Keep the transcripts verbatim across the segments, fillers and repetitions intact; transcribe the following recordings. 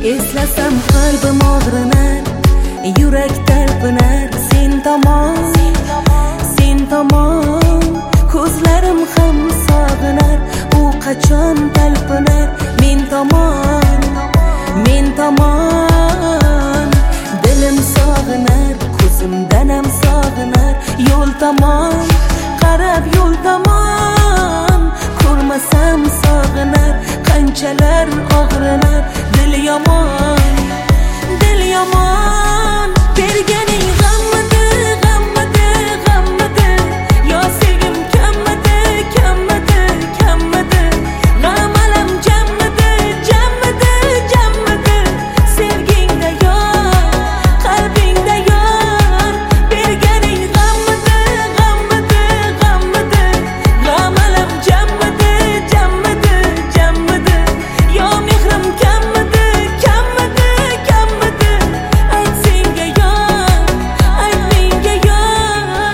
Eslasam qalbim og'rinar, yurak talpinar. Sen tomon, sen tomon, ko'zlarim ham sog'inar. U qachon talpinar? Men tomon, men tomon. Dilim sog'inar, ko'zimdan ham sog'inar. Yo'l tomon, qarab yo'l tomon. Ko'rmasam sog'inar, qanchalar og'rinar. Dil yomon, dil yomon. Berganing g'ammidi, g'ammidi, g'ammidi. Yo sevgim kammidi, kammidi, kammidi. G'am alam jammidi, jammidi, jammidi. Sevgingda yor, qalbingda yor. Berganing g'ammidi, g'ammidi, g'ammidi. G'am alam jammidi, jammidi, jammidi. Yo mehrim kammidi, kammidi, kammidi. Ayt senga yor, ayt menga yor.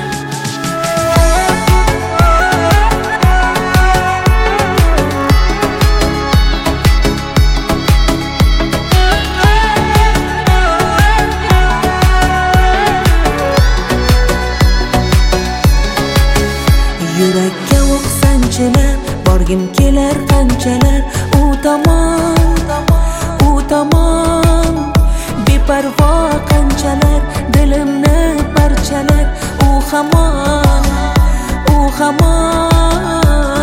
Yurakka o'q sanchilar, borgim kelar qanchalar. U tomon, u tomon, beparvo qanchalar. Dilimni parchalar. U hamon, u hamon.